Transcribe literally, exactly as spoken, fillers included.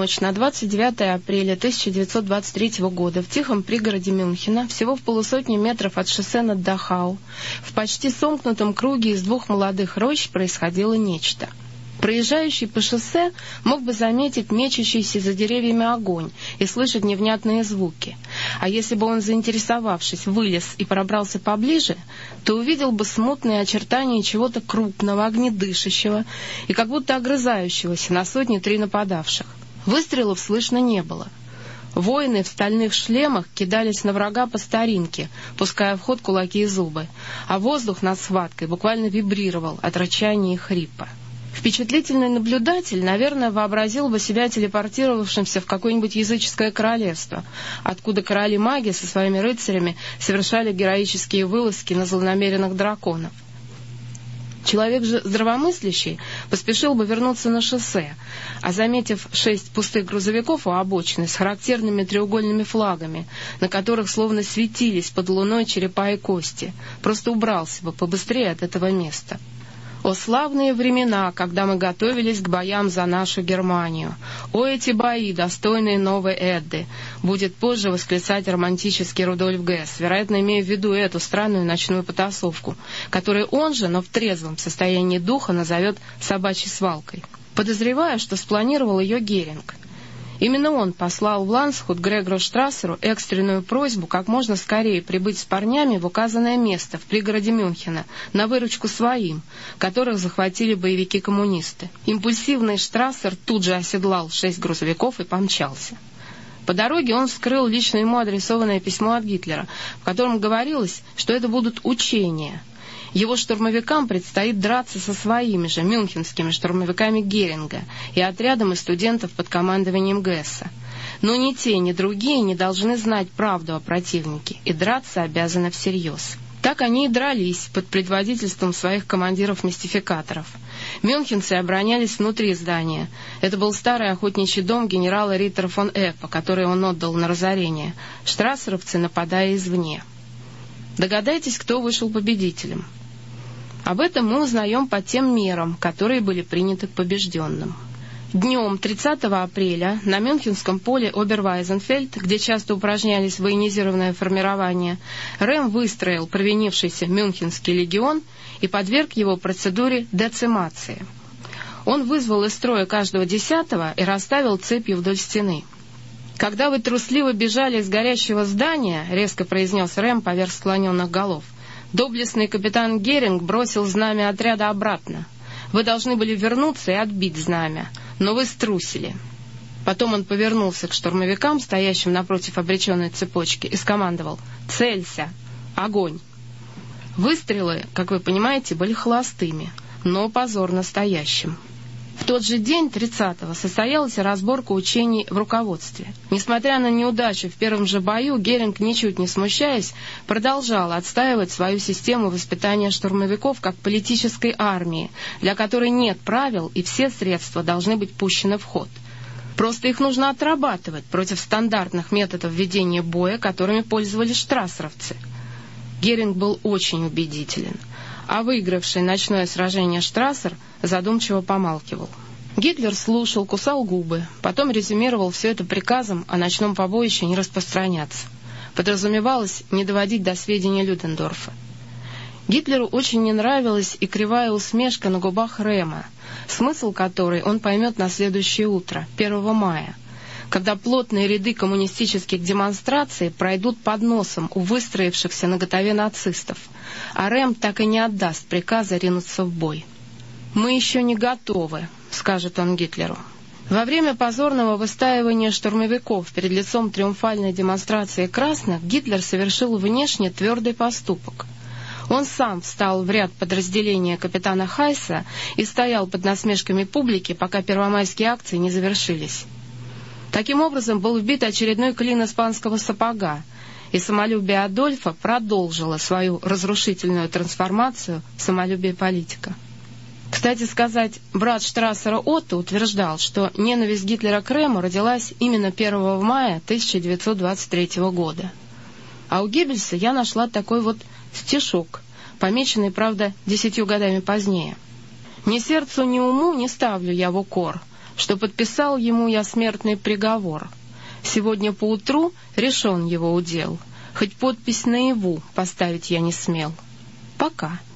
ночь на двадцать девятое апреля тысяча девятьсот двадцать третьего года в тихом пригороде Мюнхена, всего в полусотни метров от шоссе над Дахау, в почти сомкнутом круге из двух молодых рощ происходило нечто. Проезжающий по шоссе мог бы заметить мечущийся за деревьями огонь и слышать невнятные звуки. А если бы он, заинтересовавшись, вылез и пробрался поближе, то увидел бы смутные очертания чего-то крупного, огнедышащего и как будто огрызающегося на сотни-три нападавших. Выстрелов слышно не было. Воины в стальных шлемах кидались на врага по старинке, пуская в ход кулаки и зубы, а воздух над схваткой буквально вибрировал от рычания и хрипа. Впечатлительный наблюдатель, наверное, вообразил бы себя телепортировавшимся в какое-нибудь языческое королевство, откуда короли-маги со своими рыцарями совершали героические вылазки на злонамеренных драконов. Человек же здравомыслящий поспешил бы вернуться на шоссе, а, заметив шесть пустых грузовиков у обочины с характерными треугольными флагами, на которых словно светились под луной черепа и кости, просто убрался бы побыстрее от этого места. О славные времена, когда мы готовились к боям за нашу Германию! О эти бои, достойные новой Эдды! Будет позже восклицать романтический Рудольф Гесс, вероятно, имея в виду эту странную ночную потасовку, которую он же, но в трезвом состоянии духа, назовет собачьей свалкой. Подозреваю, что спланировал ее Геринг. Именно он послал в Ландсхут Грегору Штрассеру экстренную просьбу как можно скорее прибыть с парнями в указанное место в пригороде Мюнхена на выручку своим, которых захватили боевики-коммунисты. Импульсивный Штрассер тут же оседлал шесть грузовиков и помчался. По дороге он вскрыл лично ему адресованное письмо от Гитлера, в котором говорилось, что это будут учения. Его штурмовикам предстоит драться со своими же мюнхенскими штурмовиками Геринга и отрядом из студентов под командованием Гесса. Но ни те, ни другие не должны знать правду о противнике и драться обязаны всерьез. Так они и дрались под предводительством своих командиров-мистификаторов. Мюнхенцы оборонялись внутри здания. Это был старый охотничий дом генерала Риттера фон Эппа, который он отдал на разорение. Штрассеровцы нападая извне. Догадайтесь, кто вышел победителем. Об этом мы узнаем по тем мерам, которые были приняты к побежденным. Днем тридцатого апреля на Мюнхенском поле Обервайзенфельд, где часто упражнялись военизированное формирование, Рэм выстроил провинившийся Мюнхенский легион и подверг его процедуре децимации. Он вызвал из строя каждого десятого и расставил цепью вдоль стены. «Когда вы трусливо бежали из горящего здания, — резко произнес Рэм поверх склоненных голов, — доблестный капитан Геринг бросил знамя отряда обратно. Вы должны были вернуться и отбить знамя, но вы струсили». Потом он повернулся к штурмовикам, стоящим напротив обреченной цепочки, и скомандовал: «Целься! Огонь!». Выстрелы, как вы понимаете, были холостыми, но позор настоящим. В тот же день, тридцатого, состоялась разборка учений в руководстве. Несмотря на неудачу в первом же бою, Геринг, ничуть не смущаясь, продолжал отстаивать свою систему воспитания штурмовиков как политической армии, для которой нет правил и все средства должны быть пущены в ход. Просто их нужно отрабатывать против стандартных методов ведения боя, которыми пользовались штрассеровцы. Геринг был очень убедителен, а выигравший ночное сражение Штрассер задумчиво помалкивал. Гитлер слушал, кусал губы, потом резюмировал все это приказом о ночном побоище не распространяться. Подразумевалось не доводить до сведения Людендорфа. Гитлеру очень не нравилась и кривая усмешка на губах Рэма, смысл которой он поймет на следующее утро, первого мая, когда плотные ряды коммунистических демонстраций пройдут под носом у выстроившихся наготове нацистов, а Рэм так и не отдаст приказа ринуться в бой. «Мы еще не готовы», — скажет он Гитлеру. Во время позорного выстаивания штурмовиков перед лицом триумфальной демонстрации красных Гитлер совершил внешне твердый поступок. Он сам встал в ряд подразделения капитана Хайса и стоял под насмешками публики, пока первомайские акции не завершились. Таким образом был вбит очередной клин испанского сапога, и самолюбие Адольфа продолжило свою разрушительную трансформацию в самолюбие политика. Кстати сказать, брат Штрассера Отто утверждал, что ненависть Гитлера к Рэму родилась именно первого мая тысяча девятьсот двадцать третьего года. А у Геббельса я нашла такой вот стишок, помеченный, правда, десятью годами позднее. «Ни сердцу, ни уму не ставлю я в укор, что подписал ему я смертный приговор. Сегодня поутру решен его удел, хоть подпись наяву поставить я не смел. Пока.